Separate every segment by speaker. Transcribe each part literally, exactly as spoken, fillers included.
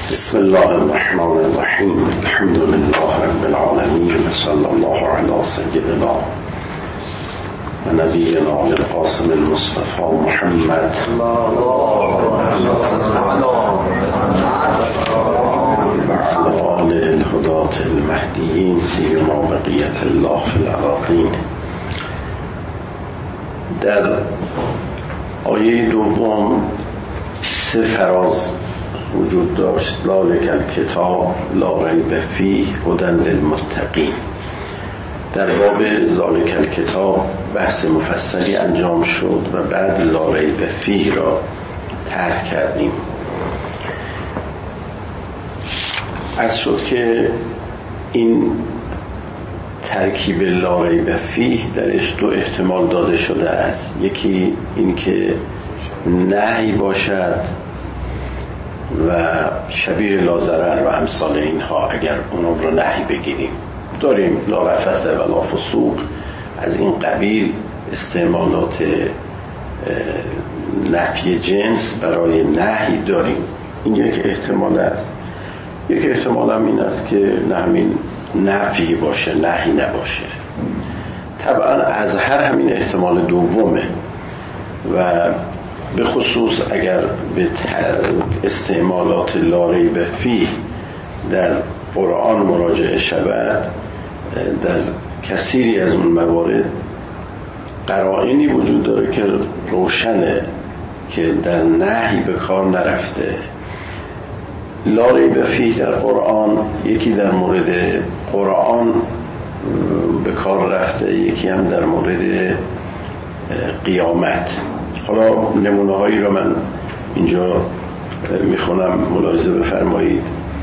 Speaker 1: بسم الله الرحمن الرحیم. الحمد لله رب العالمین، صلی الله علی سیدنا و نبینا القاسم المصطفى محمد و علی آله الهداة المهدیین سیما بقیت الله فی الأراضین. در آیه دوم سه فراز وجود داشت: ذالک الکتاب لا ریب فیه هدی للمتقین. در باب ذالک الکتاب بحث مفصلی انجام شد و بعد لا ریب فیه را طرح کردیم. عرض شد که این ترکیب لا ریب فیه درش دو احتمال داده شده است. یکی این که نهی باشد و شبیه لا ضرر و امثال اینها، اگر اونم رو نهی بگیریم. داریم لا رفث و لا فسوق، از این قبیل استعمالات نفی جنس برای نهی داریم. این یک احتمال است. یک احتمال هم این است که نه همین نفی باشه نهی نباشه. طبعا از هر همین احتمال دومه و به خصوص اگر به استعمالات لا ریب فیه در قرآن مراجعه شود، در کثیری از اون موارد قرائنی وجود داره که روشنه که در نهی به کار نرفته. لا ریب فیه در قرآن یکی در مورد قرآن به کار رفته، یکی هم در مورد قیامت. حالا نمونه هایی را من اینجا میخونم، ملاحظه بفرمایید.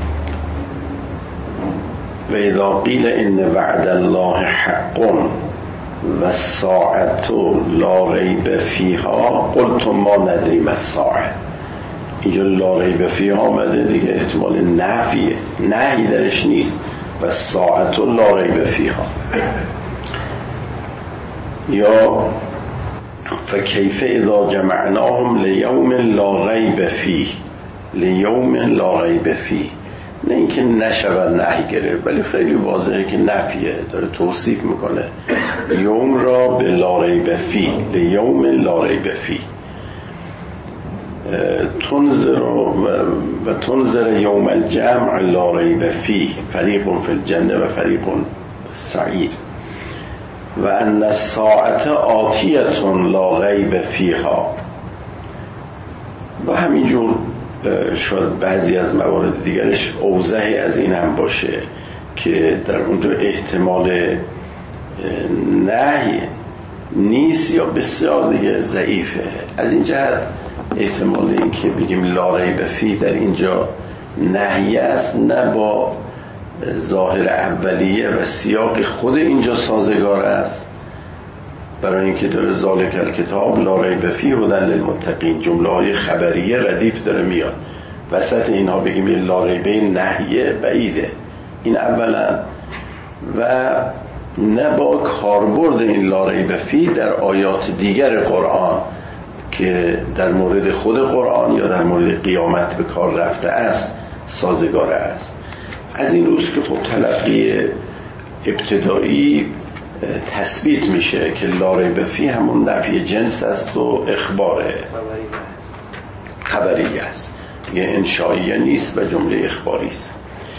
Speaker 1: و اذا قیل ان وعد الله حق و الساعة لا ریب فیها قلتم ما ندری ما الساعة. اینجا لا ریب فیها آمده دیگه، احتمال نفیه، نهی درش نیست. و الساعة لا ریب فیها. یا فکیف اذا جمعناهم لیوم لا ریب فیه، لیوم لا ریب فیه. نه اینکه نشود نهی گرفت، ولی خیلی واضحه که نفیه، داره توصیف میکنه یوم را به لا ریب فیه، لیوم لا ریب فیه. تنذر و تنذر یوم الجمع لا ریب فیه، فریق فی الجنه و فریق سعیر. و ان الساعة آتیة لا ریب فیها. و همینجور شاید بعضی از موارد دیگرش اوضحی از این هم باشه که در اونجا احتمال نهی نیست یا بسیار دیگه ضعیفه. از این جهت احتمال این که بگیم لا ریب فیه در اینجا نهی است، نه با ظاهر اولیه و سیاق خود اینجا سازگار است، برای اینکه داره ذالک الکتاب لا ریب فیه هدی للمتقین، جمله های خبریه ردیف داره میاد. وسط اینها بگیم لا ریب نهیه بعیده. این اولا. و نه با کاربرد این لا ریب فیه در آیات دیگر قرآن که در مورد خود قرآن یا در مورد قیامت به کار رفته است سازگار است. از این روز که خب تلقی ابتدایی تثبیت میشه که لا ریب فیه همون نفی جنس است و اخباره، خبریه است، یه انشائیه نیست و جمله اخباری است.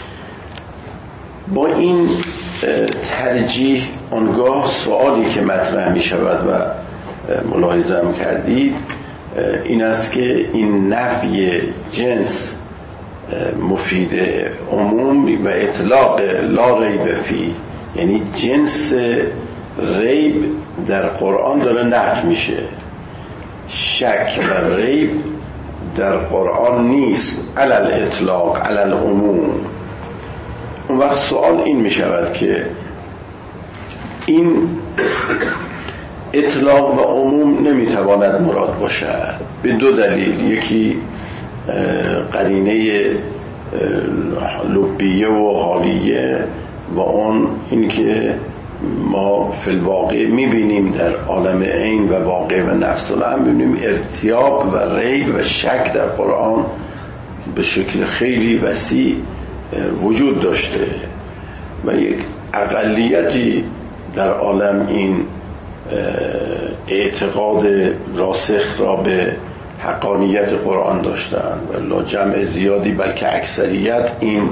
Speaker 1: با این ترجیح آنگاه سوالی که مطرح میشود و ملاحظه هم کردید این است که این نفی جنس مفید عموم و اطلاق لا ریب فیه، یعنی جنس ریب در قرآن داره نفی میشه. شک و ریب در قرآن نیست علل اطلاق علل عموم. اون وقت سوال این میشود که این اطلاق و عموم نمیتواند مراد باشد به دو دلیل. یکی قرینه لبیه و حالیه و اون این که ما فی الواقع میبینیم در عالم عین و واقع و نفس الامر، میبینیم ارتیاب و ریب و شک در قرآن به شکل خیلی وسیع وجود داشته و یک اقلیتی در عالم این اعتقاد راسخ را به حقانیت قرآن داشتن و جمع زیادی بلکه اکثریت این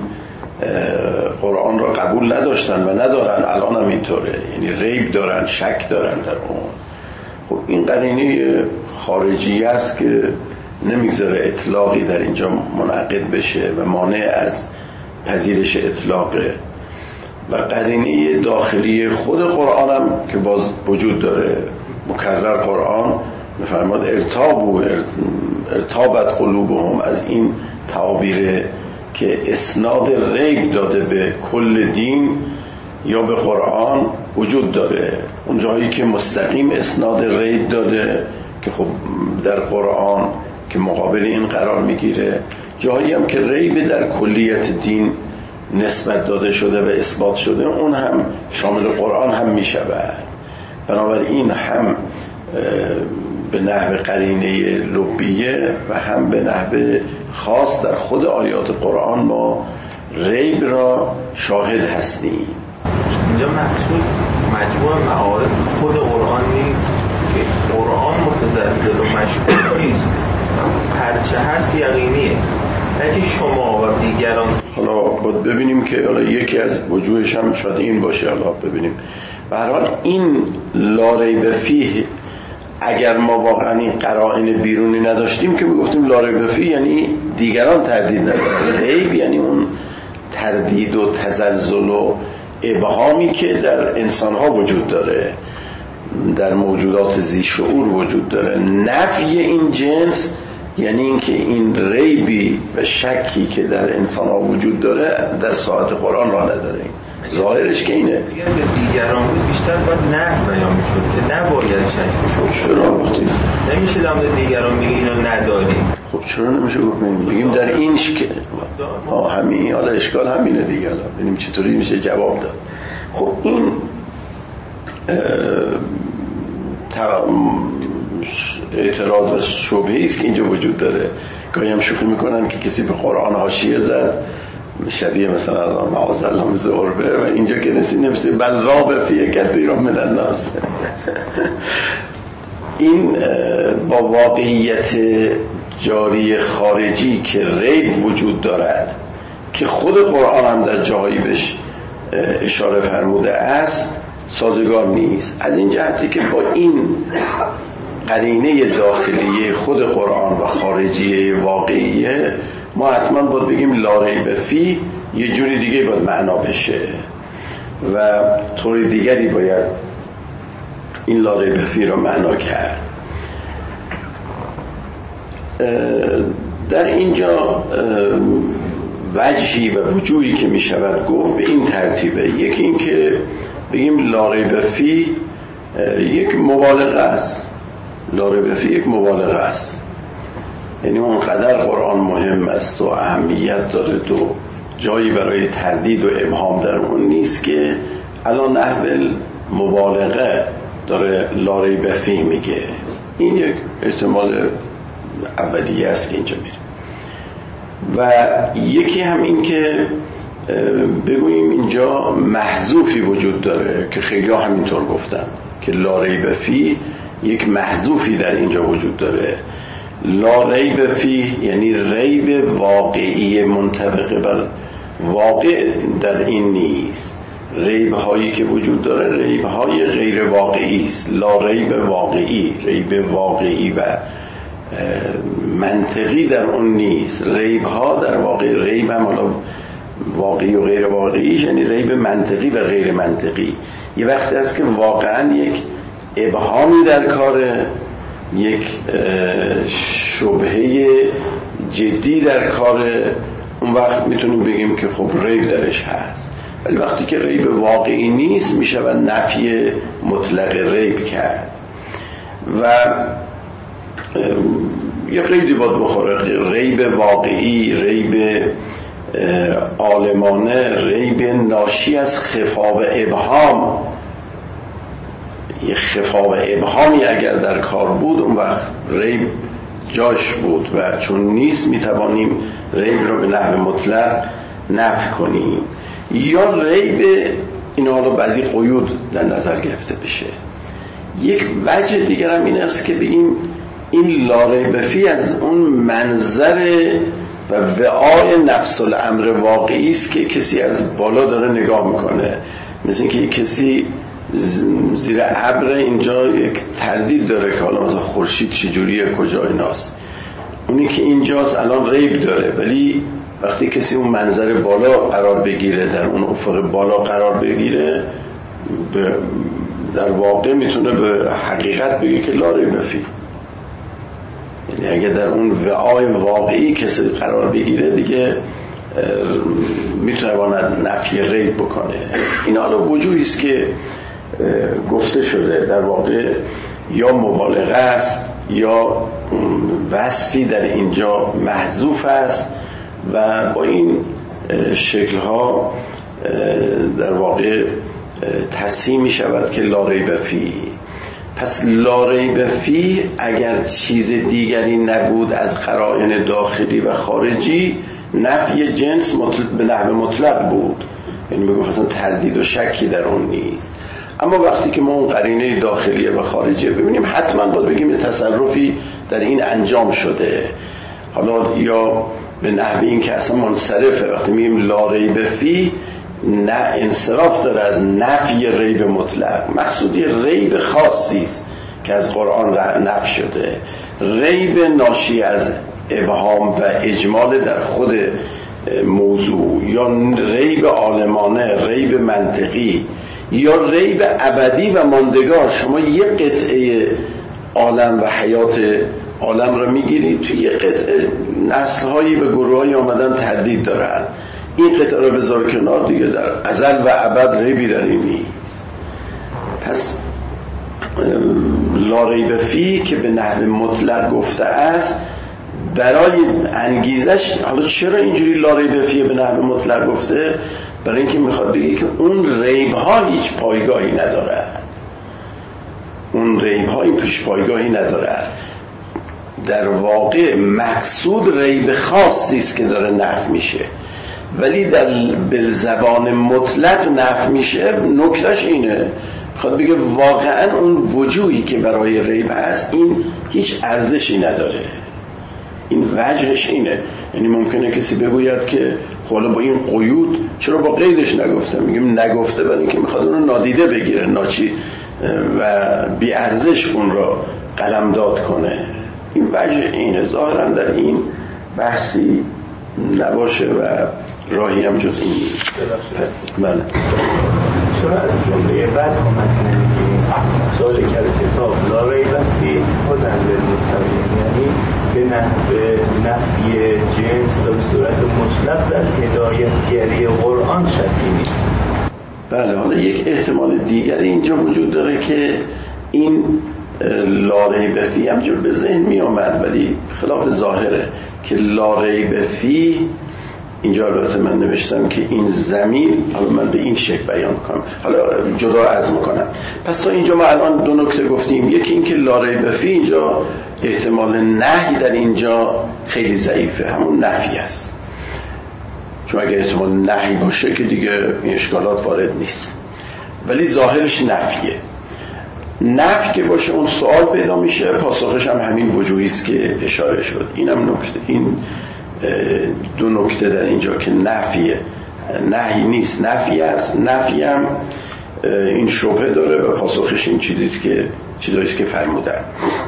Speaker 1: قرآن را قبول نداشتن و ندارن. الان هم اینطوره، یعنی ریب دارن، شک دارن در اون. خب این قرینه خارجی است که نمیگذاره اطلاقی در اینجا منعقد بشه و مانع از پذیرش اطلاقه. و قرینه داخلی خود قرآن هم که باز وجود داره. مکرر قرآن میفرماد ارتاب و ارتابت قلوبهم، از این تعابیر که اسناد ریب داده به کل دین یا به قرآن وجود داره. اون جایی که مستقیم اسناد ریب داده که خب در قرآن که مقابل این قرار میگیره، جایی هم که ریب در کلیت دین نسبت داده شده و اثبات شده، اون هم شامل قرآن هم میشود. بنابراین هم به نحو قرینه لبیه و هم به نحو خاص در خود آیات قرآن ما ریب را شاهد هستیم.
Speaker 2: اینجا محصول مجموع معارف خود قرآن نیست که قرآن متزلزل و مشکوک نیست، هرچه هست یقینیه. اگه شما و دیگران
Speaker 1: حالا باید ببینیم که حالا یکی از وجوهش هم شاید این باشه، حالا ببینیم. به هر حال این لا ریب فیه، اگر ما واقعا این قرائن بیرونی نداشتیم که میگفتیم لا ریب فیه یعنی دیگران تردید ندارن. ریب یعنی اون تردید و تزلزل و ابهامی که در انسانها وجود داره، در موجودات ذی شعور وجود داره. نفی این جنس یعنی اینکه این ریبی و شکی که در انسان ها وجود داره در ساعت قرآن را نداره. ظاهرش که اینه.
Speaker 2: اگر به دیگران بود بیشتر باید نه بیان میشد که نباید شک بشه.
Speaker 1: چرا وقتی
Speaker 2: نمیشه در مورد دیگران میگه اینو نداریم؟
Speaker 1: خب چرا نمیشه گفت بگیم در این شکل ها همین، حالا اشکال همینه دیگه. حالا ببینیم چطوری میشه جواب داد. خب این اعتراض و شبهه‌ای است که اینجا وجود داره. گاهی هم شوخی میکنن که کسی به قرآن حاشیه زد شبیه مثلا معاذ الله زربه و اینجا که نسی نمیشه بل راب فی کثیر من الناس. این با واقعیت جاری خارجی که ریب وجود دارد که خود قرآن هم در جایی بهش اشاره فرموده است سازگار نیست. از این جهتی که با این قرینه داخلی خود قرآن و خارجی واقعیه ما حتما باید بگیم لا ریب فیه یه جوری دیگه باید معنا بشه و طوری دیگری باید این لا ریب فیه رو معنا کرد. در اینجا وجهی و وجوهی که می شود گفت به این ترتیبه. یکی این که بگیم لا ریب فیه یک مبالغه است. لا ریب فیه یک مبالغه است، یعنی اونقدر قرآن مهم است و اهمیت داره و جایی برای تردید و ابهام در اون نیست که الان نحو مبالغه داره لا ریب فیه میگه. این یک احتمال اولیه است که اینجا میره. و یکی هم این که بگوییم اینجا محذوفی وجود داره که خیلی ها همینطور گفتن که لا ریب فیه یک محذوفی در اینجا وجود داره. لا ریب فیه یعنی ریب واقعی منطبق بر واقع در این نیست. ریب هایی که وجود داره ریب های غیر واقعی است. لا ریب واقعی، ریب واقعی و منطقی در اون نیست. ریب ها در واقع ریب هم حالا واقعی و غیر واقعی یعنی ریب منطقی و غیر منطقی. یه وقتی هست که واقعا یک ابهامی در کاره، یک شبهه جدی در کاره، اون وقت میتونیم بگیم که خب ریب درش هست. ولی وقتی که ریب واقعی نیست میشه و نفی مطلق ریب کرد و یه قیدی باید بخوره. ریب واقعی، ریب عالمانه، ریب ناشی از خفا و ابهام. یه خفا و ابهامی اگر در کار بود اون وقت ریب جاش بود و چون نیست میتوانیم ریب رو به نحو مطلق نفی کنیم، یا ریب این حالا بعضی قیود در نظر گرفته بشه. یک وجه دیگر هم این است که بگیم این لا ریب فی از اون منظر و وعای نفس الامر واقعی است که کسی از بالا داره نگاه میکنه، مثل اینکه کسی زیر ابر اینجا یک تردید داره که حالا مثلا خورشید چجوریه کجا ایناست، اونی که اینجاست الان ریب داره، ولی وقتی کسی اون منظر بالا قرار بگیره، در اون افق بالا قرار بگیره، در واقع میتونه به حقیقت بگه که لا ریب فی. یعنی اگه در اون وعای واقعی کسی قرار بگیره دیگه میتونه باید نفی ریب بکنه. این حالا وجوهی است که گفته شده، در واقع یا مبالغه است یا وصفی در اینجا محذوف است و با این شکل‌ها در واقع تصحیح می شود که لا ریب فی. پس لا ریب فی اگر چیز دیگری نبود از قرائن داخلی و خارجی، نفی جنس مطلق به نحو مطلق بود، یعنی میگم اصلا تردید و شکی در اون نیست. اما وقتی که ما اون قرینه داخلیه و خارجیه ببینیم، حتما باید بگیم تصرفی در این انجام شده، حالا یا به نحوی این که اصلا منصرفه. وقتی میگیم لا ریب فی، نه انصراف داره از نفی ریب مطلق، مقصودی ریب خاصی است که از قرآن نفی شده، ریب ناشی از ابهام و اجمال در خود موضوع، یا ریب عالمانه، ریب منطقی، یا ریب ابدی و ماندگار. شما یک قطعه عالم و حیات عالم رو میگیرید، توی یک قطعه نسل‌هایی و گروه‌هایی آمدن تردید دارن، این قطعه رو بذار کنار، دیگه در ازل و ابد ریبی در این نیست. پس لا ریب فی که به نحو مطلق گفته است، برای انگیزش، حالا چرا اینجوری لا ریب فی به نحو مطلق گفته؟ برای اینکه میخواد بگه که اون ریب ها هیچ پایگاهی نداره، اون ریب ها این پیش پایگاهی نداره. در واقع مقصود ریب خاصی است که داره نفی میشه، ولی در بالزبان مطلق نفی میشه. نکتهش اینه، میخواد بگه واقعا اون وجوهی که برای ریب هست این هیچ ارزشی نداره. این وجهش اینه. یعنی ممکنه کسی بگوید که حالا با این قیود چرا با قیدش نگفته؟ میگیم نگفته برای اینکه میخواد اون رو نادیده بگیره، ناچی و بی ارزش اون رو قلمداد کنه. این وجه اینه. ظاهرا در این بحثی نباشه و راهی هم جز این نیست. بله.
Speaker 3: چرا از جمله بعد کمک نمیگیم سال کرد کتاب لا ریب فی هدی للمتقین، یعنی به نحو نفی جنس و به صورت مطلق در هدایتگری قرآن شکی نیست.
Speaker 1: بله. حالا یک احتمال دیگری اینجا وجود داره که این لا ریب فی همجور به ذهن می آمد ولی خلاف ظاهره، که لا ریب فی اینجا البته من نوشتم که این زمین، حالا من به این شکل بیان کنم، حالا جدا عرض میکنم. پس تا اینجا ما الان دو نکته گفتیم. یکی این که لا ریب فی اینجا احتمال نهی در اینجا خیلی ضعیفه، همون نفی است، چون اگه احتمال نهی باشه که دیگه این اشکالات وارد نیست، ولی ظاهرش نفیه. نفی که باشه اون سوال پیدا میشه، پاسخش هم همین وجوهی است که اشاره شد. اینم نکته، این دو نکته در اینجا که نفیه، نهی نیست، نفی است. نفی هم این شبهه داره و پاسخش این چیزیست که چیزاییست که فرمودن.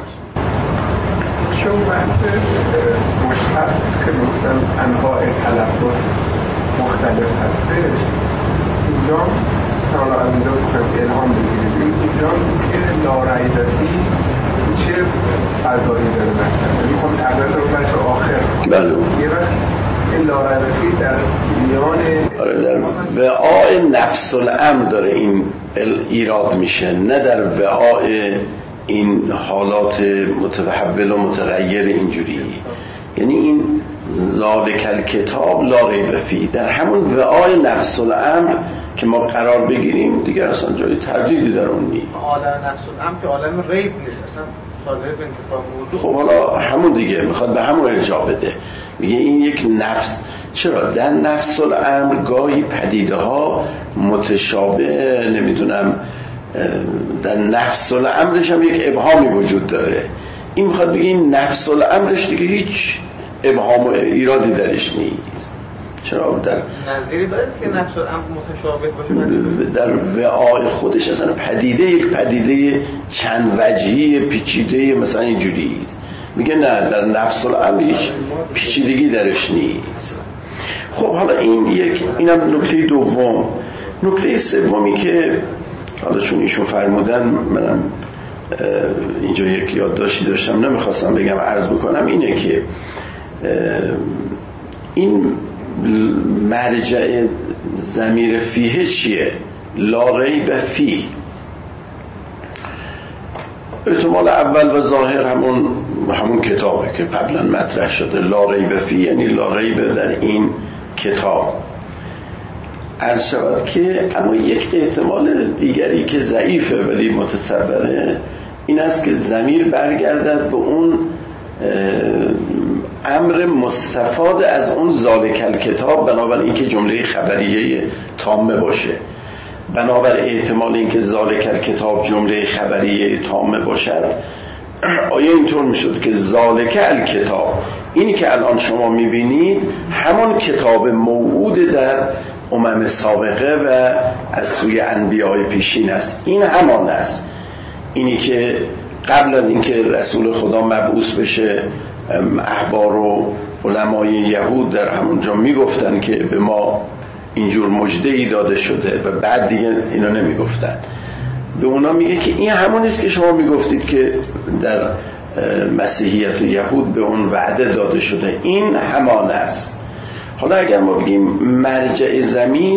Speaker 4: چون بحث مشتق که گفتن انواع تلفظ مختلف هستش، اینجا مثلا از اینجا که الهام بگیرید، اینجا که لا ریب فی چه فضایی داره مطلب، یعنی خب تقریبا رو بچه آخر
Speaker 1: بله
Speaker 4: یه وقت این لا ریب فی در میان
Speaker 1: آره در وعای نفس الامر داره این ایراد میشه، نه در وعای این حالات متحول و متغیر اینجوری. یعنی این ذالک الکتاب لا ریب فیه، در همون وعای نفس الامر که ما قرار بگیریم دیگه اصلا جای تردیدی در اون نیست.
Speaker 5: عالم نفس الامر که عالم ریب نیست، اصلا صادر به انتفاع موضوع.
Speaker 1: خب حالا همون دیگه میخواد به همون ارجاع بده، میگه این یک نفس. چرا در نفس الامر گاهی پدیده ها متشابه، نمیدونم در نفس الامرش هم یک ابهامی وجود داره. این میخواد بگه این نفس الامرش دیگه هیچ ابهام و ایرادی درش نیست. چرا در
Speaker 5: نظیری دارید که نفس الامر متشابه باشه؟
Speaker 1: در وعای خودش اصلا پدیده یک پدیده چند وجهی پیچیده مثلا اینجوری است. میگه نه، در نفس الامر هیچ پیچیدگی درش نیست. خب حالا این یک، اینم نکته دوم. نکته سومی که حالا چون ایشون فرمودن منم اینجا یک یادداشتی داشتم نمیخواستم بگم عرض بکنم، اینه که این مرجع ضمیر فیه چیه؟ لا ریب فیه. احتمال اول و ظاهر همون همون کتابه که قبلا مطرح شده، لا ریب فیه یعنی لا ریب در این کتاب. عرض شود که اما یک احتمال دیگری که ضعیفه ولی متصوره این است که ضمیر برگردد به اون امر مستفاد از اون ذالک الکتاب، بنابراین اینکه جمله خبریه تامه باشه. بنابر احتمال اینکه ذالک الکتاب جمله خبریه تامه باشد، آیا اینطور میشد که ذالک الکتاب، اینی که الان شما میبینید همون کتاب موعود در امم سابقه و از سوی انبیاء پیشین است، این همان است. اینی که قبل از اینکه رسول خدا مبعوث بشه احبار و علمای یهود در همونجا میگفتن که به ما اینجور مژده‌ای داده شده و بعد دیگه اینا نمیگفتن. به اونا میگه که این همون است که شما میگفتید که در مسیحیت و یهود به اون وعده داده شده، این همان است. حالا اگر ما بگیم مرجع ضمیر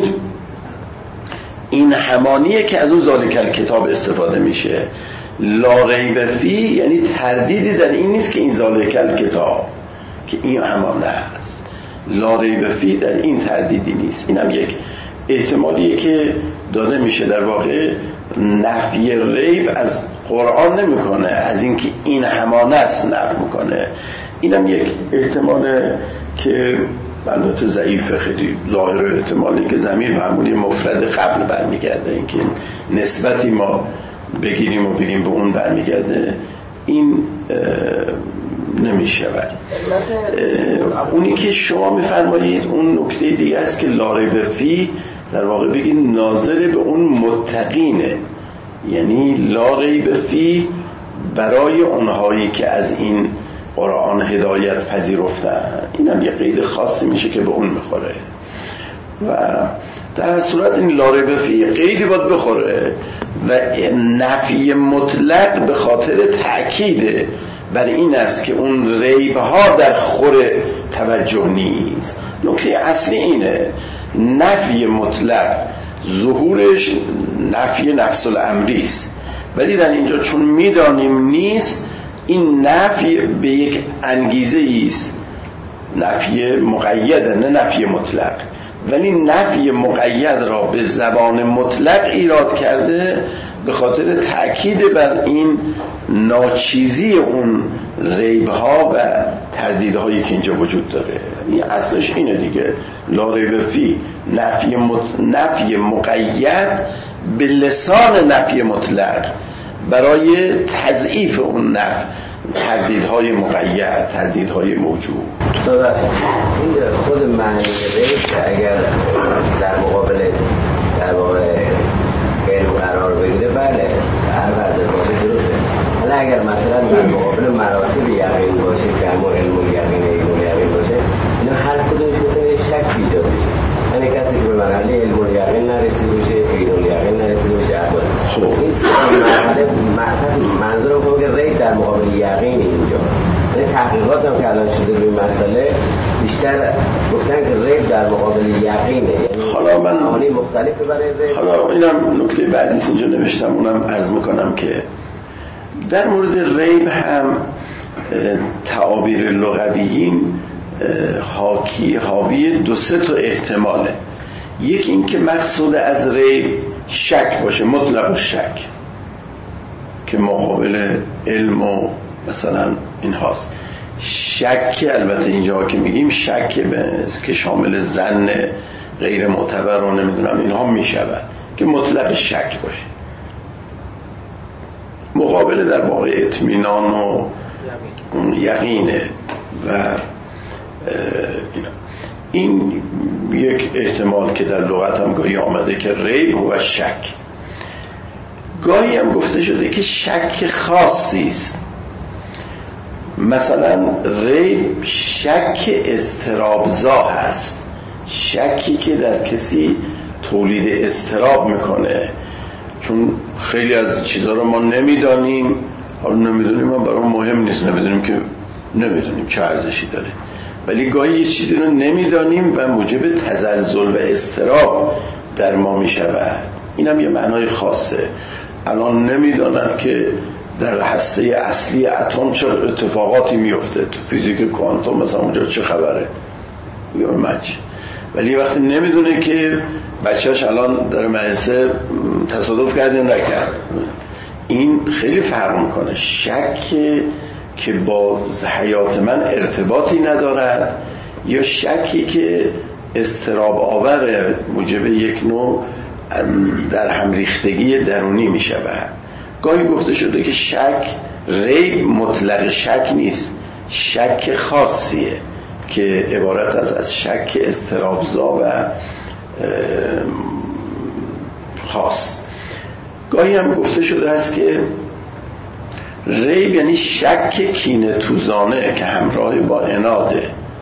Speaker 1: این همانیه که از اون ذالک الکتاب استفاده میشه، لا ریب فیه یعنی تردیدی در این نیست که این ذالک الکتاب که این همان است، لا ریب فیه در این تردیدی نیست. اینم یک احتمالیه که داده میشه. در واقع نفی ریب از قرآن نمیکنه، از اینکه این همان است نفی میکنه. اینم یک احتماله که البته ضعیفه، خیلی ظاهر احتمالی که ضمیر به همون مفرد قبل برمیگرده، اینکه نسبتی ما بگیریم و بگیم به اون برمیگرده، این نمیشود. اونی که شما میفرمایید اون نکته دیگه است که لا ریب فیه در واقع بگید ناظر به اون متقینه، یعنی لا ریب فیه برای اونهایی که از این قرآن هدایت پذیرفتن. اینم یه قید خاصی میشه که به اون میخوره و در هر صورت این لا ریب فیه قیدی باید بخوره و نفی مطلق به خاطر تأکیده بر این است که اون ریب ها در خور توجه نیست. نکته اصلی اینه، نفی مطلق ظهورش نفی نفس الامری است، ولی در اینجا چون میدانیم نیست، این نفی به یک انگیزه است، نفی مقید نه نفی مطلق، ولی نفی مقید را به زبان مطلق ایراد کرده به خاطر تأکید بر این ناچیزی اون ریبها و تردیدهایی که اینجا وجود داره. این اصلش اینه دیگه، لا ریب فیه نفی, مط... نفی مقید به لسان نفی مطلق برای تضعیف اون نفی، تردیدهای مقید، تردیدهای موجود.
Speaker 6: صحبت این خود معنی ریب اگر در مقابل در واقع غیر قرار بگیره، بله هر وضع باید درسته. حالا اگر مثلا در مقابل مراتب یقین باشه که همون علم الیقین علم الیقین باشه، اینا هر کدومش میتونه شک ایجاد بشه. یعنی کسی که به مرحله علم الیقین نرسیده باشه، علم الیقین نرسیده باشه، خب این سه مرحله منظورم که ریب در مقابل یقین اینجا. یعنی تحقیقات هم که الان شده روی مسئله بیشتر گفتن که ریب در مقابل یقینه، یعنی
Speaker 1: حالا من
Speaker 6: معانی مختلفه برای ریب.
Speaker 1: حالا اینم نکته بعدی اینجا نوشتم، اونم عرض میکنم که در مورد ریب هم تعابیر لغویین حاکی حاوی دو سه تا احتماله. یک این که مقصود از ریب شک باشه، مطلق شک که مقابل علم و مثلا این هاست. شک البته اینجا که میگیم شک که شامل ظن غیر معتبر و نمیدونم اینها میشود که مطلق شک باشه، مقابل در واقع اطمینان و یقینه و اینا. این یک احتمال که در لغت هم گاهی آمده که ریب و شک. گاهی هم گفته شده که شک خاصی است، مثلا ریب شک اضطرابزا هست، شکی که در کسی تولید اضطراب میکنه، چون خیلی از چیزها رو ما نمیدانیم. حالا نمیدونیم ما برای مهم نیست، نمیدونیم که نمیدونیم چه ارزشی داره، ولی گاهی یه چیزی رو نمیدانیم و موجب تزلزل و اضطراب در ما میشود. این هم یه معنای خاصه. الان نمیدانند که در هسته اصلی اتم چه اتفاقاتی میفته، تو فیزیک کوانتوم مثلا اونجا چه خبره یا مچ، ولی وقتی نمیدونه که بچه‌اش الان در مدرسه تصادف کرده نکرد. این خیلی فرق میکنه. شک که با حیات من ارتباطی ندارد یا شکی که اضطراب آور موجب یک نوع در هم ریختگی درونی می شود. گاهی گفته شده که شک ریب مطلق شک نیست، شک خاصیه که عبارت از از شک اضطرابزا و خاص. گاهی هم گفته شده است که ریب یعنی شک کینه توزانه که همراه با عناده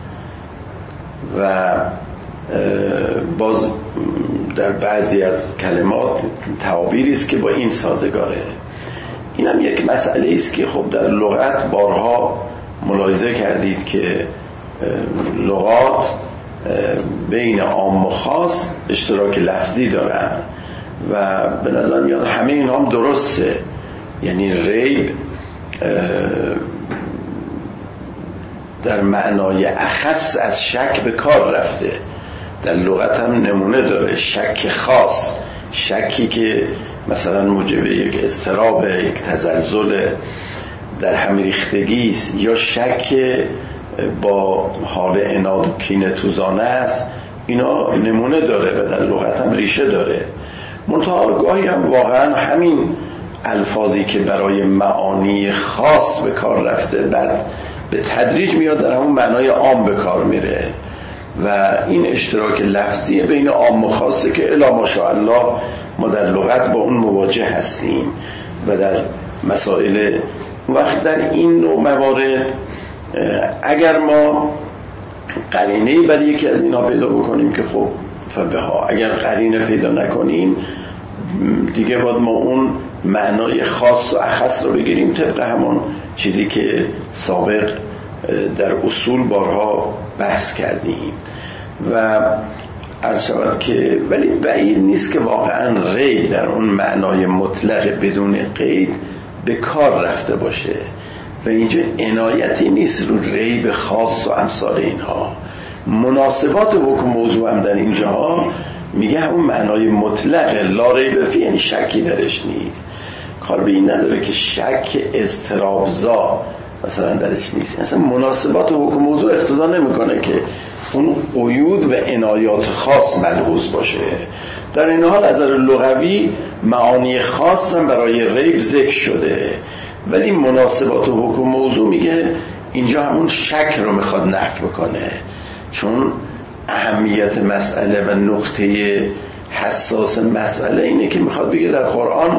Speaker 1: و باز در بعضی از کلمات تعابیری است که با این سازگاره. این هم یک مسئله است که خب در لغت بارها ملاحظه کردید که لغات بین عام و خاص اشتراک لفظی دارن و به نظر میاد همه این هم درسته. یعنی ریب در معنای اخص از شک به کار رفته، در لغت هم نمونه داره. شک خاص، شکی که مثلا موجب یک اضطراب، یک تزلزل در هم ریختگی است، یا شک با حال عناد و کینه توزانه است. اینا نمونه داره و در لغت هم ریشه داره. منتها گاهی هم واقعا همین الفاظی که برای معانی خاص به کار رفته بعد به تدریج میاد در همون معنای عام به کار میره و این اشتراک لفظی بین عام و خاصه که الا ماشاءالله ما در لغت با اون مواجه هستیم و در مسائل وقت در این نوع موارد اگر ما قرینه‌ای برای یکی از اینا پیدا بکنیم که خب فبها، اگر قرینه پیدا نکنیم دیگه باید ما اون معنای خاص و اخص رو بگیریم طبق همون چیزی که سابق در اصول بارها بحث کردیم و عرض شود که ولی بعید نیست که واقعا ریب در اون معنای مطلق بدون قید به کار رفته باشه و اینجا عنایتی نیست رو ریب خاص و امثال اینها. مناسبات حکم موضوع هم در اینجا میگه همون معنای مطلق لا ریب فی، یعنی شکی درش نیست. کار به این نداره که شک اضطرابزا مثلا درش نیست. اصلا مناسبات حکم موضوع اقتضا نمیکنه که اون قیود و عنایات خاص ملحوظ باشه. در این حال از نظر لغوی معانی خاص هم برای ریب ذکر شده، ولی مناسبات حکم موضوع میگه اینجا همون شک رو میخواد نفی بکنه، چون اهمیت مسئله و نقطه حساس مسئله اینه که میخواد بگه در قرآن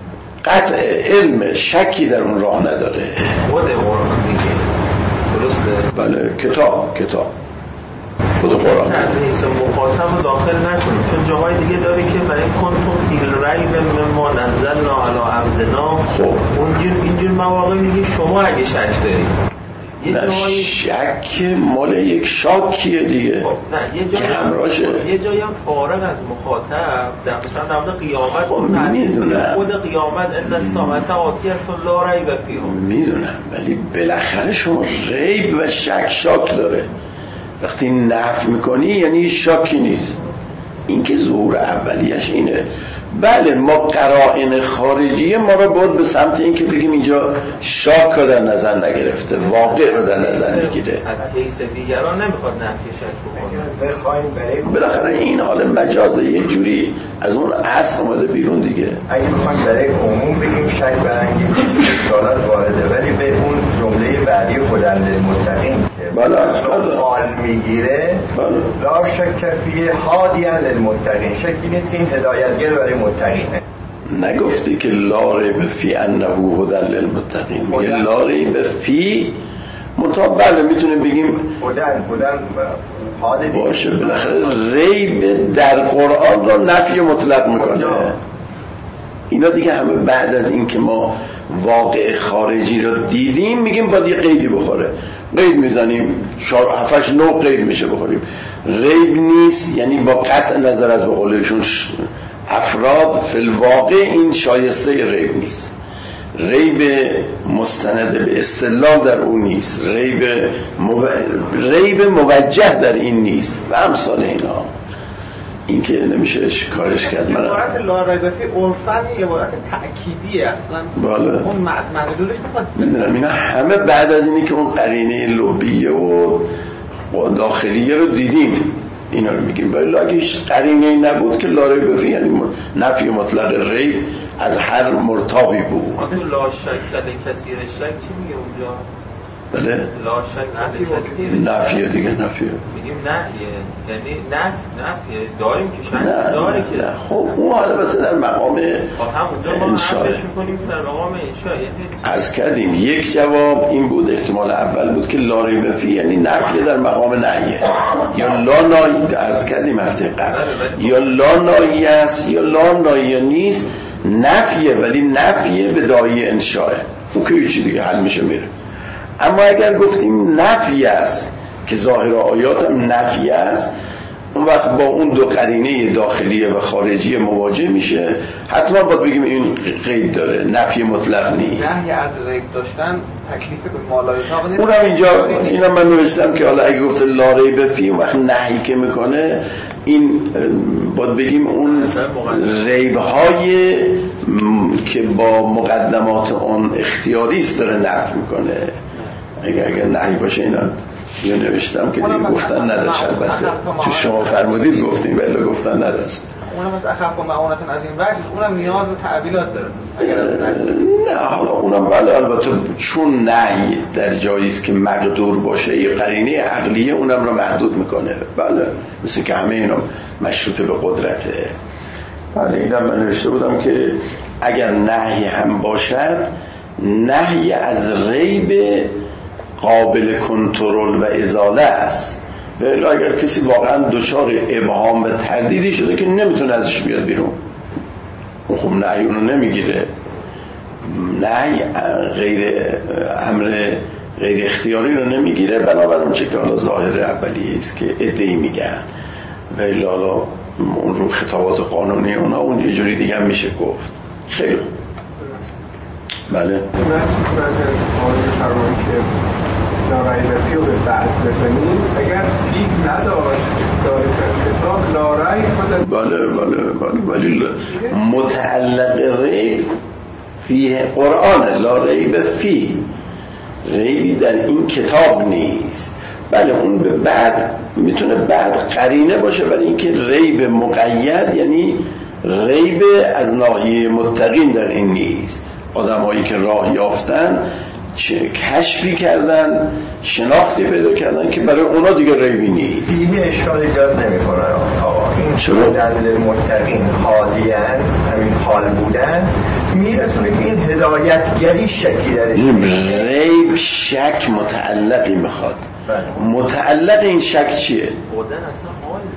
Speaker 1: قطع علم، شکی در اون راه نداره.
Speaker 2: خود قرآن دیگه درسته؟
Speaker 1: بله، کتاب کتاب خود قرآن
Speaker 2: تدریس مخاطب رو داخل نکنیم، چون جاهای دیگه داره که برای کنتون فیل ریب مما نزلنا علی عبدنا.
Speaker 1: خب
Speaker 2: اونجور اینجور مواقع میگه شما اگه شک دارید
Speaker 1: نه جایی... شک مال یک شاکیه دیگه.
Speaker 2: خب نه یه جایی هم یه جایی هم فارغ از مخاطب در مثلا در مورد قیامت
Speaker 1: خب میدونم
Speaker 2: خود قیامت ان الساعه آتیه لا ریب فیها
Speaker 1: میدونم، ولی بالاخره شما ریب و شک شاک داره. وقتی نفی میکنی یعنی شاکی نیست. این که ظهور اولیش اینه. بله ما قرائن خارجی ما رو برد به سمت این که بگیم اینجا شاک رو در نظر نگرفته، واقع رو در نظر میگیره.
Speaker 2: از حیث دیگران نمیخواد نفی شک بکنه.
Speaker 3: بالاخره
Speaker 1: این حال مجازه یه جوری از اون اصل اومده بیرون دیگه.
Speaker 3: اگه بخوایم برای عموم بگیم شک برانگیز اشکالات وارده، ولی به اون جمله بعدی هدی للمتقین که
Speaker 1: بله
Speaker 3: حال میگیره لا شک فیه هادیا للمتقین، شکی نیست که این هدایتگر برای متقینه.
Speaker 1: نگفتی که لا ریب فی انه هدی للمتقین، میگه لا ریب فی منتها. بله میتونیم بگیم
Speaker 3: هدن هدن حال
Speaker 1: باشه، بالاخره ریب در قرآن رو نفی مطلق میکنه. اینا دیگه همه بعد از این که ما واقع خارجی رو دیدیم میگیم باید یه قیدی بخوره، قید میزنیم، هفتش نو قید میشه بخوریم. ریب نیست یعنی با قطع نظر از بقولشون افراد فی الواقع این شایسته ریب نیست. ریب مستند به استدلال در اون نیست، ریب مو... ریب موجه در این نیست و امثال اینا. این که نمیشه کارش کرد. من
Speaker 5: عبارت لا ریب فی عرفاً یه عبارت تأکیدیه اصلا.
Speaker 1: بالا
Speaker 5: اون مدلولش میخواد
Speaker 1: میدونم اینا همه بعد از اینی که اون قرینه لوبیه و داخلیه رو دیدیم اینا رو میگیم. ولی اگه هیچ قرینه‌ای نبود که لا ریب فی یعنی نفی مطلق ریب از هر مرتابی بود.
Speaker 2: اون لا شک علی کثیر شک چی میگه اونجا؟
Speaker 1: بله
Speaker 2: لا شک علی کثیر
Speaker 1: نفیه دیگه، نفیه
Speaker 2: میگیم نهیه، یعنی نه نفیه داریم که شک داره که
Speaker 1: نه. خب اون حالا مثلا در مقام
Speaker 2: همونجا ما حرفش میکنیم که در مقام انشاء یعنی
Speaker 1: عرض کردیم یک جواب این بود، احتمال اول بود که لا ریب فی یعنی نفیه در مقام نهیه، یا لا نهی عرض کردیم هفته قبل، یا لا نهی است یا لا نهی نیست، نفیه ولی نفیه به داعی انشاء، اون که یه چیز دیگه حل میشه میره. اما اگر گفتیم نفی است که ظاهر آیات هم نفی است، اون وقت با اون دو قرینه داخلیه و خارجی مواجه میشه، حتما باید بگیم این قید داره، نفی مطلق نیست.
Speaker 5: نهی از ریب داشتن تکلیف به مالایتاق نیست.
Speaker 1: اونم اینجا اینا من نوشتم که حالا اگه گفته لا ریب فی اون وقت نهی که میکنه، این باید بگیم اون ریب‌های که با مقدمات اون اختیاری است داره نفی میکنه. اگه اگر نهی باشه اینا یا نوشتم که دیگه گفتن نداشت، البته چون شما فرمودید گفتیم ولی گفتن نداشت.
Speaker 5: اونم از اخف و معونتون از این وجه اونم نیاز به تعبیلات داره.
Speaker 1: نه حالا اونم بله البته چون نهی در جایی است که مقدور باشه یه قرینه عقلیه اونم رو محدود میکنه. بله مثل که همه اینا مشروط به قدرته. بله اینم من نوشته بودم که اگر نهی هم باشد، نهی از ریب قابل کنترل و ازاله است. ولی اگر کسی واقعا دچار ابهام و تردیدی شده که نمیتونه ازش بیاد بیرون، اون خب نهی اونو نمیگیره. نهی غیر امر غیر اختیاری رو نمیگیره، بنابراین چه که حالا ظاهر اولیه است که عده‌ای میگن ولی حالا اون رو خطابات قانونی اونا اون یه جوری دیگه هم میشه گفت. خیلی خوب. بله
Speaker 4: من فرمایی که لاریبتی رو به بعد بکنیم، اگر فیگ نداشت داره کتاب لارای خود
Speaker 1: بله بله بله ولی متعلق ریب فی قرآن، لا ریب فی، ریبی در این کتاب نیست. بله اون به بعد میتونه بعد قرینه باشه، ولی اینکه ریب مقید یعنی ریب از ناحیه متقین در این نیست. آدمایی که راه یافتن چه کشفی کردن، شناختی پیدا کردن که برای اونا دیگه ریبی نیست.
Speaker 3: دیگه اشکال ایجاد نمی‌کنه آقا. این
Speaker 1: چرا؟
Speaker 3: دلیل متقین هادیان، همین حال بودن میرسونه که این هدایتگری شکی درش
Speaker 1: ریب شک متعلقی میخواد. متعلق این شک چیه؟
Speaker 2: بودن اصلا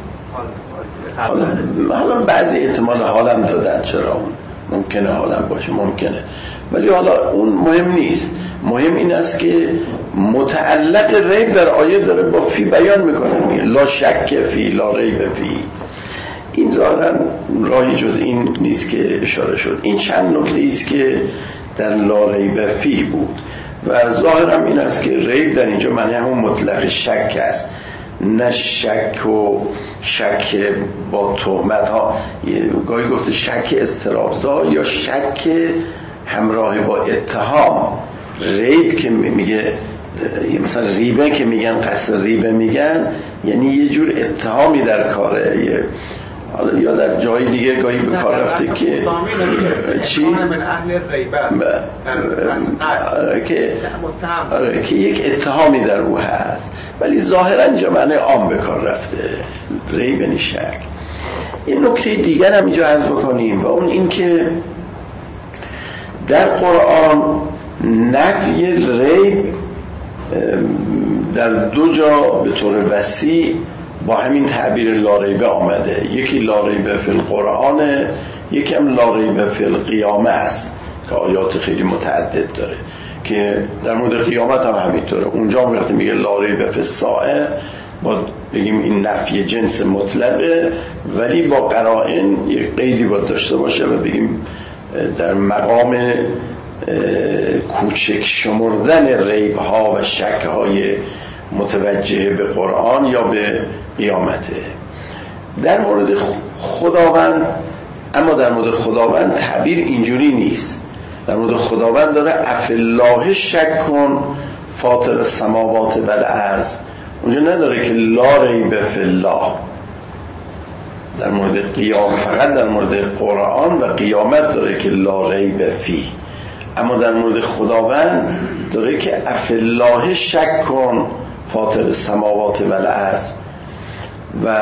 Speaker 2: حال
Speaker 1: حالا, حالا بعضی احتمال حالم دادن، چرا اون ممکنه حالم باشه، ممکنه، ولی حالا اون مهم نیست. مهم این است که متعلق ریب در آیه داره با فی بیان میکنه، میگه لا شک فی لا ریب فی. این ظاهرا راهی جز این نیست که اشاره شد. این چند نکته است که در لا ریب فی بود و ظاهرا این است که ریب در اینجا معنی همون مطلق شک است. نه شک و شک با تهمت ها، گاهی گفته شک اضطرابزا یا شک همراه با اتهام. ریب که میگه مثلا ریبه که میگن قصد ریبه میگن یعنی یه جور اتهامی در کاره، یا در جای دیگه گاهی به کار رفته که چی؟
Speaker 5: من اهل ریبه
Speaker 1: که آره که یک اتهامی در او هست، ولی ظاهرا اینجا معنی عام به کار رفته، ریب یعنی شک. این نکته دیگر هم اینجا عرض بکنیم و اون این که در قرآن نفی ریب در دو جا به طور وسیع با همین تعبیر لاریبه آمده. یکی لاریبه فی القرآن، یکی هم لاریبه فی القیامه است که آیات خیلی متعدد داره که در مورد قیامت هم همینطوره. اونجا هم وقتی میگه لاریبه فی الساعه با بگیم این نفی جنس مطلقه، ولی با قرائن یک قیدی باید داشته باشه و بگیم در مقام کوچک شمردن ریب ها و شک های متوجه به قرآن یا به قیامته. در مورد خداوند، اما در مورد خداوند تعبیر اینجوری نیست. در مورد خداوند داره افالله شک کن فاطر السماوات و الارض، اونجا نداره که لا ریب فی الله. در مورد قیام فقط در مورد قرآن و قیامت داره که لا ریب فی، اما در مورد خداوند داره که افالله شک کن فاطر السماوات و الارض و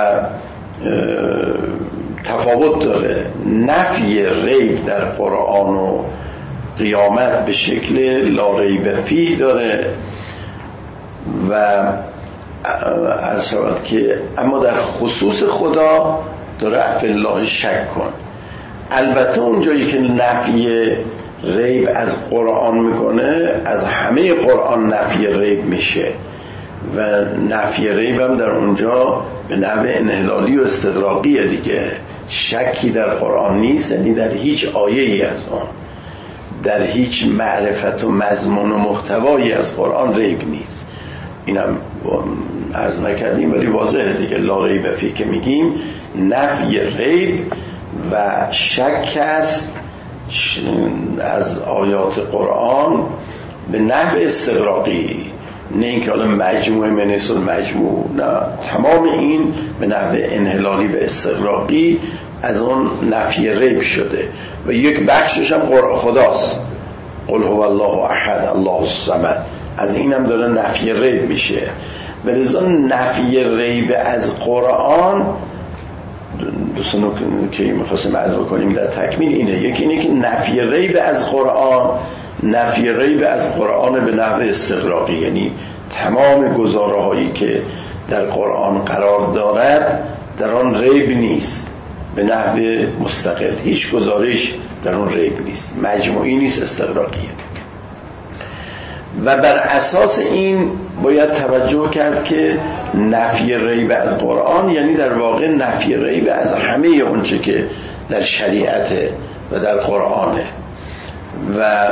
Speaker 1: تفاوت داره. نفی ریب در قرآن و قیامت به شکل لا ریب فیه داره و عرض شود که اما در خصوص خدا داره افالله شک کن. البته اونجایی که نفی ریب از قرآن میکنه از همه قرآن نفی ریب میشه و نفی ریب هم در اونجا به نحو انحلالی و استغراقیه دیگه. شکی در قرآن نیست، یعنی در هیچ آیه ای از آن، در هیچ معرفت و مضمون و محتوایی از قرآن ریب نیست. اینم عرض نکردیم ولی واضحه دیگه. لا ریب فی که میگیم نفی ریب و شک است از آیات قرآن به نحو استغراقی، نه اینکه حالا مجموعه منیس المجموع، نه، تمام این به نحو انحلالی و استغراقی از اون نفی ریب شده و یک بخشش هم خداست، قل هو الله احد الله الصمد، از این هم داره نفی ریب میشه. ولذا نفی ریب از قرآن دوستانو که میخواستیم عرض بکنیم در تکمیل اینه. یکی اینه که نفی ریب از قرآن، نفی ریب از قرآن به نحو استغراقی، یعنی تمام گزاره هایی که در قرآن قرار دارد در آن ریب نیست، به نحو مستقل هیچ گزارش در آن ریب نیست، مجموعی نیست، استغراقیه. و بر اساس این باید توجه کرد که نفی ریب از قرآن یعنی در واقع نفی ریب از همه اونچه که در شریعت و در قرآنه و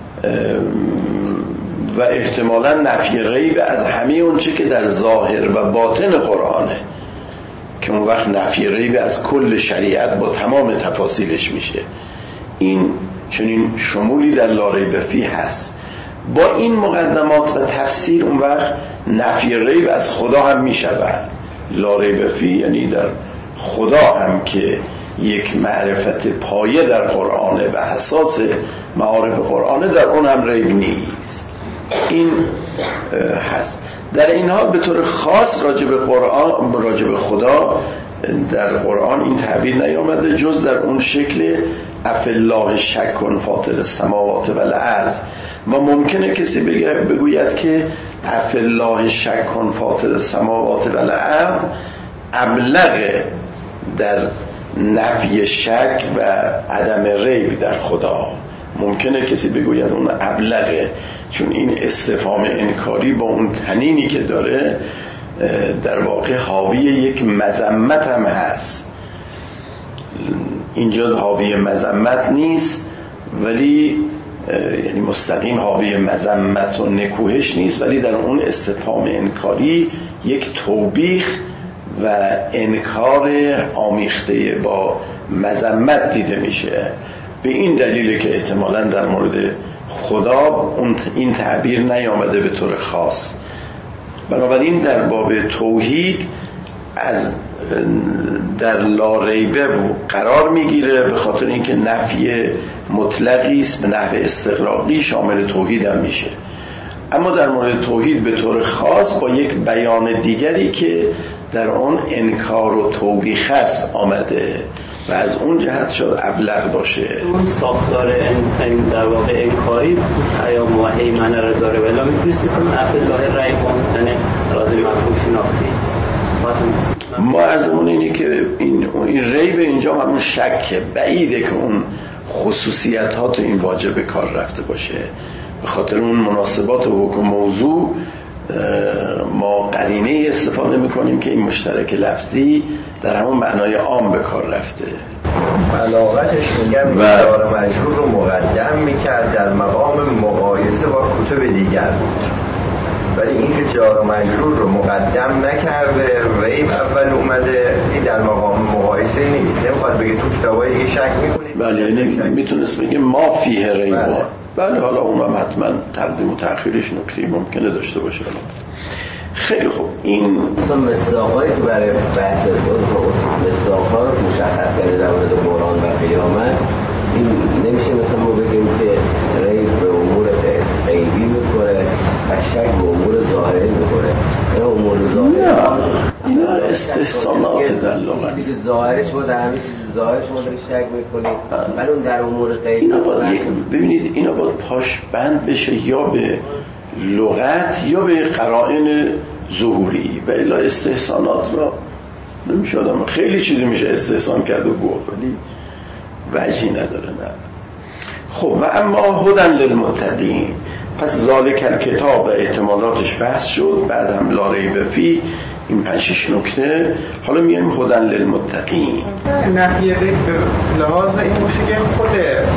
Speaker 1: و احتمالا نفی ریب از همه اونچه که در ظاهر و باطن قرآنه، که اون وقت نفی ریب از کل شریعت با تمام تفاصیلش میشه. این چنین شمولی در لا ریب فیه هست. با این مقدمات و تفسیر اون وقت نفی ریب از خدا هم می شود. لا ریب فیه یعنی در خدا هم که یک معرفت پایه در قرآنه و اساس معارف قرآنه، در اون هم ریب نیست. این هست. در این حال به طور خاص راجع به قرآن، راجع به خدا در قرآن این تعبیر نیامده جز در اون شکل افالله شک کن فاطر السماوات و الارض. و ممکنه کسی بگه بگوید که افالله شک کن فاطر السماوات و الارض ابلغ در نفی شک و عدم ریب در خدا. ممکنه کسی بگوید اون ابلغه، چون این استفهام انکاری با اون تنینی که داره در واقع حاوی یک مذمت هم هست. اینجا حاوی مذمت نیست، ولی یعنی مستقیم حاوی مذمت و نکوهش نیست، ولی در اون استفهام انکاری یک توبیخ و انکار آمیخته با مذمت دیده میشه. به این دلیله که احتمالاً در مورد خدا اون این تعبیر نیامده به طور خاص. بنابراین در باب توحید از در لا ریبه قرار میگیره به خاطر اینکه نفی مطلقی است، به نحو استغراقی شامل توحید هم میشه. اما در مورد توحید به طور خاص با یک بیان دیگری که در اون انکار و توبیخ است آمده و از اون جهت شد ابلغ باشه.
Speaker 3: اون ساختار این در واقع انکاری پیام و هیمنه رو داره، ولی میتونست بکنم افعال الله ریبان، یعنی راضی مفهوم شناختی.
Speaker 1: ما عرضمون اینه که این این ریب اینجا همون شک، بعیده که اون خصوصیتات این واجب به کار رفته باشه. به خاطر اون مناسبات و حکم موضوع ما قرینه استفاده میکنیم که این مشترک لفظی در همون معنای عام به کار رفته.
Speaker 7: بلاغتش میگن جار و مجرور رو مقدم میکرد در مقام مقایسه با کتب دیگر بود، ولی این که جار و مجرور رو مقدم نکرده، ریب اول اومده، این در مقام مقایسه نیست. نمیخواد بگه تو کتابای دیگه شک میکنید.
Speaker 1: بله، یعنی میتونست بگه ما فیه ریب. بله. بله حالا اونم حتما تقدیم و تأخیرش نکته ممکنه داشته باشه. خیلی خوب، این
Speaker 6: مثلا مصداقایی که برای بحث مصداق‌ها رو مشخص کرده در مورد قرآن و قیامت، این نمیشه مثلا ما بگیم که ریب به امور غیبی میکنه و شک به امور ظاهری میکنه. این امور ظاهری
Speaker 1: اینا استحسانات در لغت،
Speaker 6: چیز ظاهرش بود همین چیز ظاهرش ما داری شک میکنیم، ولی اون در امور غیبی
Speaker 1: اینا باید ببینید اینا باید پاش بند بشه یا به لغت یا به قرائن ظهوری، و الا استحسانات را نمیشه آدم خیلی چیزی میشه استحسان کرد و گفت ولی وجهی نداره. نه خب، و اما هدن للمتقین، پس ذالک الکتاب و احتمالاتش بحث شد، بعد هم لا ریب فیه، این پنج شش نکته. حالا میایم هدن للمتقین.
Speaker 5: نفی ریب به لحاظ این باشه که خود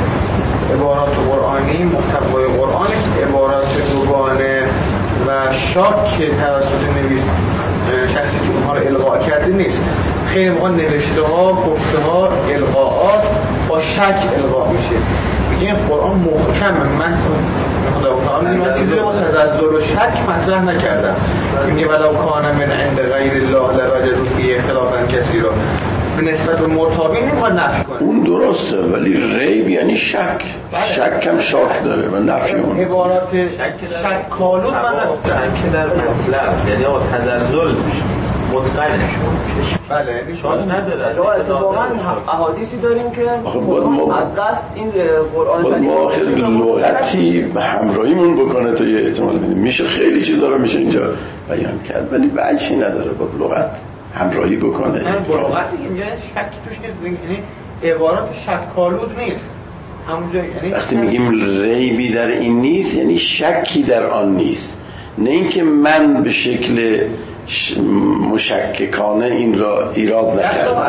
Speaker 5: عبارات قرآنی محتوای قرآن که عبارات دوگانه و شاک توسط نویس شخصی که اونها رو القا کرده نیست. خیلی موقع نوشته ها، گفته ها، القاءات با شک القا میشه. میگه قرآن محکمه، من خدا تعالی من چیزی رو با تزلزل و شک مطرح نکردم. میگه ولو کان من عند غیر الله لوجدوا فیه اختلافا کثیرا. به نسبت به مرتابی نمیخواد نفی کنه.
Speaker 1: اون درسته، ولی ریب یعنی شک. شک هم شاک داره و نفی اون
Speaker 5: عبارات شک کالود من
Speaker 2: شک در مطلب یعنی آقا تزلزل متقنه.
Speaker 5: بله
Speaker 2: شاک نداره.
Speaker 3: اصلا اتفاقا احادیثی داریم که از قصد این قرآن
Speaker 1: باید ما آخر لغتی به همراهیمون بکنه تا یه احتمال بدیم. میشه خیلی چیزا رو میشه اینجا بیان کرد ولی وجهی نداره باید لغت همراهی بکنه.
Speaker 5: من لغت دیگه میگن شک توش نیست، یعنی عبارات شک کالود نیست. همونجا یعنی
Speaker 1: وقتی میگیم ریبی در این نیست یعنی شکی در آن نیست، نه اینکه من به شکل مشککانه این را ایراد نکردم.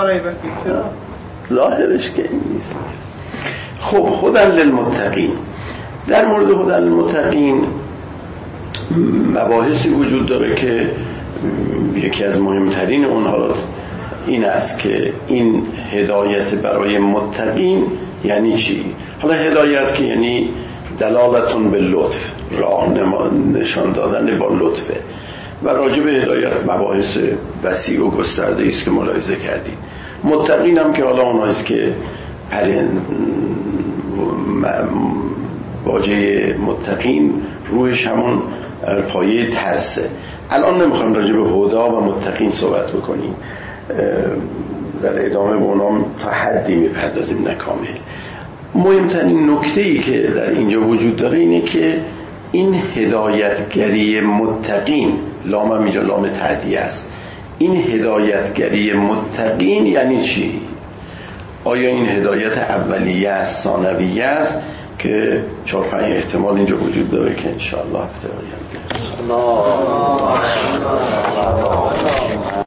Speaker 1: ظاهرش که این نیست. خب، هدن للمتقین. در مورد هدن للمتقین مباحثی وجود داره که یکی از مهمترین اونها این است که این هدایت برای متقین یعنی چی؟ حالا هدایت که یعنی دلالتون به لطف، راه نشان دادن با لطفه، و راجع به هدایت مباحث وسیع و گسترده است که ملاحظه کردید. متقین هم که حالا اونایست که واژه متقین روش همون پایه ترسه. الان نمیخوام راجع به هدا و متقین صحبت بکنیم، در ادامه به اونام تا حدی میپردازیم نکامل. مهمترین نکته‌ای که در اینجا وجود داره اینه که این هدایتگری متقین، لام هم اینجا لام تعدیه است، این هدایتگری متقین یعنی چی؟ آیا این هدایت اولیه است، ثانویه است؟ که چهار پنج احتمال اینجا وجود داره که انشاءالله هفته آینده